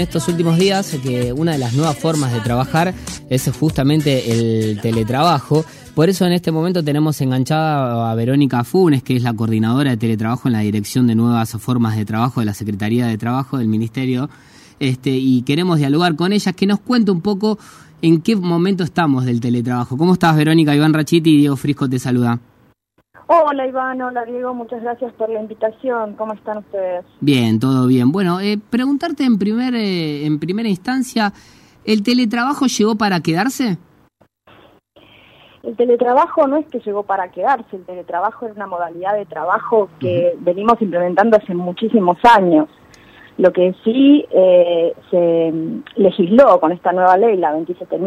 estos últimos días que una de las nuevas formas de trabajar es justamente el teletrabajo. Por eso en este momento tenemos enganchada a Verónica Funes, que es la coordinadora de teletrabajo en la Dirección de Nuevas Formas de Trabajo de la Secretaría de Trabajo del Ministerio. Y queremos dialogar con ella, que nos cuente un poco en qué momento estamos del teletrabajo. ¿Cómo estás, Verónica? Iván Rachiti y Diego Frisco te saluda. Hola Iván, hola Diego, muchas gracias por la invitación. ¿Cómo están ustedes? Bien, todo bien. Bueno, preguntarte en primera instancia, ¿el teletrabajo llegó para quedarse? El teletrabajo no es que llegó para quedarse, el teletrabajo es una modalidad de trabajo que venimos implementando hace muchísimos años. Lo que sí se legisló con esta nueva ley, la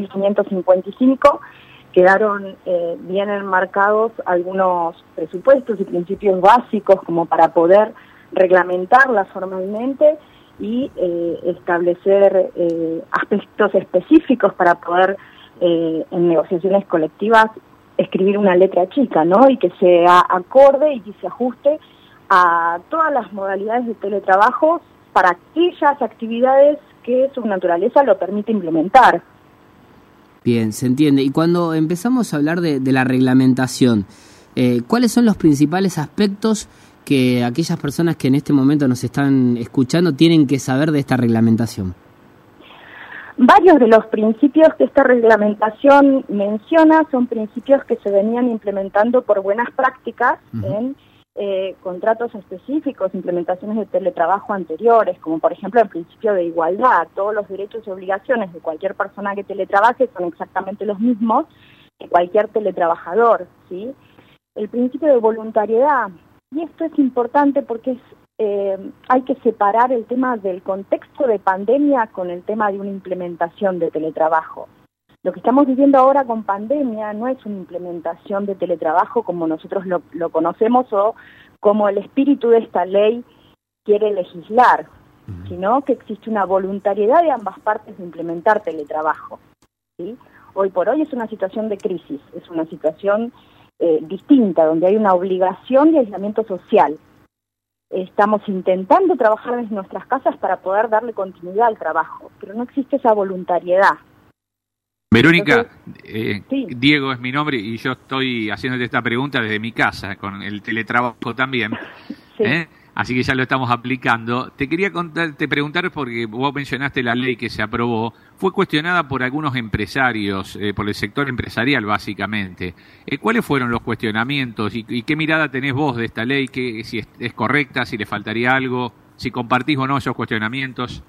27.555, quedaron bien enmarcados algunos presupuestos y principios básicos como para poder reglamentarla formalmente y establecer aspectos específicos para poder en negociaciones colectivas escribir una letra chica, ¿no? Y que sea acorde y que se ajuste a todas las modalidades de teletrabajo para aquellas actividades que su naturaleza lo permite implementar. Bien, se entiende. Y cuando empezamos a hablar de la reglamentación, ¿cuáles son los principales aspectos que aquellas personas que en este momento nos están escuchando tienen que saber de esta reglamentación? Varios de los principios que esta reglamentación menciona son principios que se venían implementando por buenas prácticas en contratos específicos, implementaciones de teletrabajo anteriores, como por ejemplo el principio de igualdad. Todos los derechos y obligaciones de cualquier persona que teletrabaje son exactamente los mismos que cualquier teletrabajador, ¿sí? El principio de voluntariedad, y esto es importante porque hay que separar el tema del contexto de pandemia con el tema de una implementación de teletrabajo. Lo que estamos viviendo ahora con pandemia no es una implementación de teletrabajo como nosotros lo conocemos o como el espíritu de esta ley quiere legislar, sino que existe una voluntariedad de ambas partes de implementar teletrabajo, ¿sí? Hoy por hoy es una situación de crisis, es una situación distinta, donde hay una obligación de aislamiento social. Estamos intentando trabajar desde nuestras casas para poder darle continuidad al trabajo, pero no existe esa voluntariedad. Verónica, sí. Diego es mi nombre y yo estoy haciéndote esta pregunta desde mi casa, con el teletrabajo también, Sí. Así que ya lo estamos aplicando. Te quería preguntar, porque vos mencionaste la ley que se aprobó, fue cuestionada por algunos empresarios, por el sector empresarial básicamente. ¿Cuáles fueron los cuestionamientos y qué mirada tenés vos de esta ley? Si es correcta, si le faltaría algo, si compartís o no esos cuestionamientos.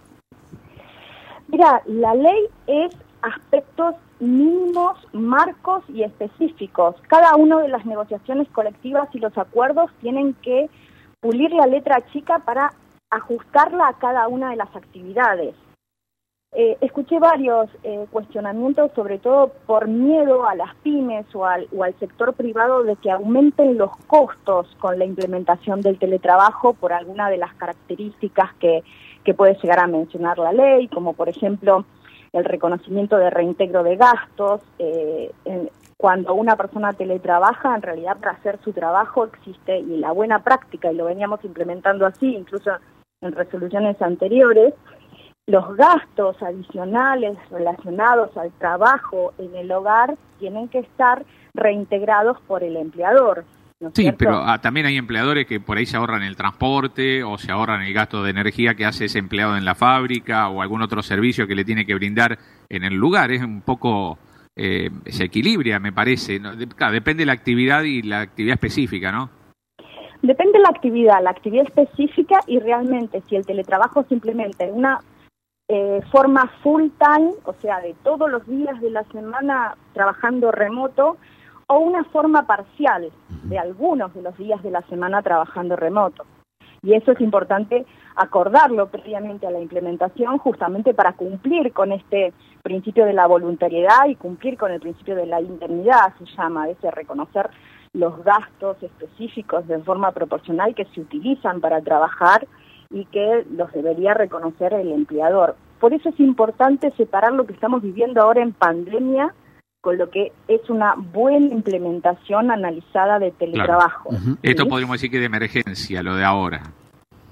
Mira, la ley es aspectos mínimos, marcos y específicos. Cada una de las negociaciones colectivas y los acuerdos tienen que pulir la letra chica para ajustarla a cada una de las actividades. Escuché varios cuestionamientos, sobre todo por miedo a las pymes o al sector privado de que aumenten los costos con la implementación del teletrabajo por alguna de las características que puede llegar a mencionar la ley, como por ejemplo el reconocimiento de reintegro de gastos. Cuando una persona teletrabaja, en realidad para hacer su trabajo existe, y la buena práctica, y lo veníamos implementando así, incluso en resoluciones anteriores, los gastos adicionales relacionados al trabajo en el hogar tienen que estar reintegrados por el empleador, ¿no es Sí, cierto? pero también hay empleadores que por ahí se ahorran el transporte o se ahorran el gasto de energía que hace ese empleado en la fábrica o algún otro servicio que le tiene que brindar en el lugar. Es un poco... se equilibra, me parece, ¿no? Claro, depende de la actividad y la actividad específica, ¿no? Depende de la actividad específica, y realmente si el teletrabajo simplemente en una forma full time, o sea, de todos los días de la semana trabajando remoto, o una forma parcial de algunos de los días de la semana trabajando remoto. Y eso es importante acordarlo previamente a la implementación, justamente para cumplir con este principio de la voluntariedad y cumplir con el principio de la indemnidad, se llama, ese reconocer los gastos específicos de forma proporcional que se utilizan para trabajar y que los debería reconocer el empleador. Por eso es importante separar lo que estamos viviendo ahora en pandemia con lo que es una buena implementación analizada de teletrabajo. Claro. ¿Sí? Esto podríamos decir que de emergencia, lo de ahora.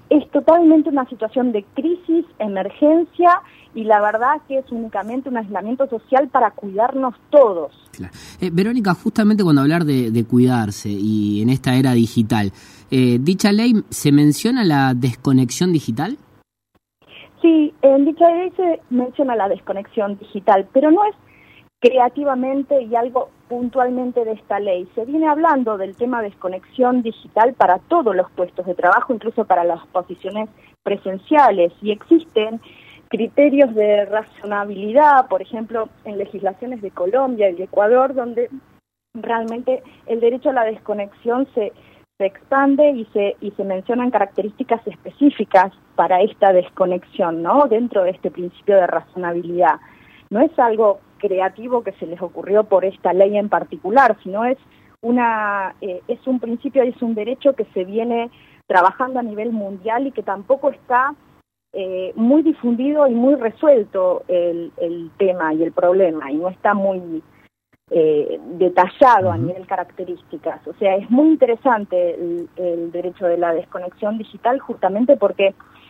es totalmente una situación de crisis, emergencia, y la verdad que es únicamente un aislamiento social para cuidarnos todos. Claro. Verónica, justamente cuando hablar de cuidarse y en esta era digital, ¿dicha ley se menciona la desconexión digital? Sí, en dicha ley se menciona la desconexión digital, pero no es creativamente y algo puntualmente de esta ley. Se viene hablando del tema desconexión digital para todos los puestos de trabajo, incluso para las posiciones presenciales, y existen criterios de razonabilidad, por ejemplo, en legislaciones de Colombia y Ecuador, donde realmente el derecho a la desconexión se expande y se mencionan características específicas para esta desconexión, ¿no? Dentro de este principio de razonabilidad. No es algo creativo que se les ocurrió por esta ley en particular, sino es un principio y es un derecho que se viene trabajando a nivel mundial y que tampoco está muy difundido y muy resuelto el tema y el problema, y no está muy detallado a nivel características. O sea, es muy interesante el derecho de la desconexión digital, justamente porque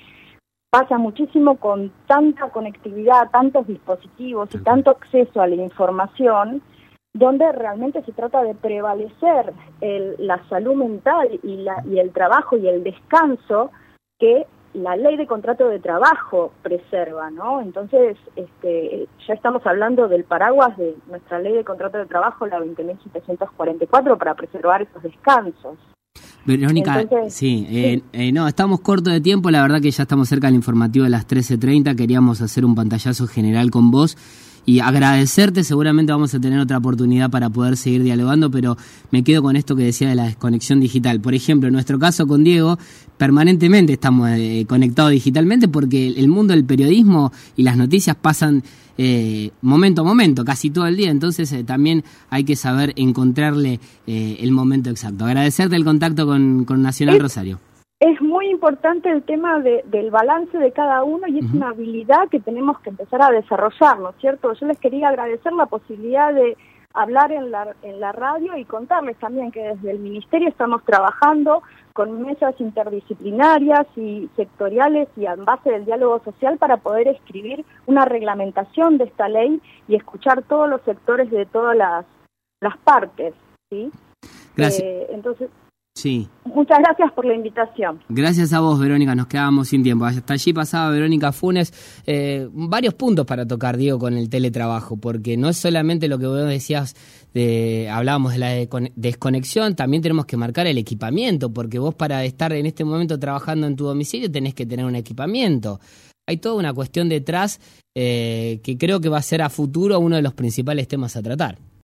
pasa muchísimo con tanta conectividad, tantos dispositivos y tanto acceso a la información, donde realmente se trata de prevalecer la salud mental y el trabajo y el descanso que la ley de contrato de trabajo preserva, ¿no? Entonces, ya estamos hablando del paraguas de nuestra ley de contrato de trabajo, la 20.744, para preservar esos descansos. Verónica, entonces, sí. No, estamos cortos de tiempo, la verdad que ya estamos cerca del informativo de las 13:30, queríamos hacer un pantallazo general con vos y agradecerte. Seguramente vamos a tener otra oportunidad para poder seguir dialogando, pero me quedo con esto que decía de la desconexión digital. Por ejemplo, en nuestro caso con Diego, permanentemente estamos conectados digitalmente porque el mundo del periodismo y las noticias pasan momento a momento, casi todo el día, entonces también hay que saber encontrarle el momento exacto. Agradecerte el contacto con Nacional Rosario. Es muy importante el tema del balance de cada uno y es una habilidad que tenemos que empezar a desarrollar, ¿no es cierto? Yo les quería agradecer la posibilidad de hablar en la radio y contarles también que desde el Ministerio estamos trabajando con mesas interdisciplinarias y sectoriales y en base del diálogo social para poder escribir una reglamentación de esta ley y escuchar todos los sectores de todas las partes, ¿sí? Gracias. Entonces, sí. Muchas gracias por la invitación. Gracias a vos, Verónica, nos quedábamos sin tiempo. Hasta allí pasaba Verónica Funes. Varios puntos para tocar, Diego, con el teletrabajo, porque no es solamente lo que vos decías, hablábamos de la desconexión, también tenemos que marcar el equipamiento, porque vos para estar en este momento trabajando en tu domicilio tenés que tener un equipamiento. Hay toda una cuestión detrás que creo que va a ser a futuro uno de los principales temas a tratar.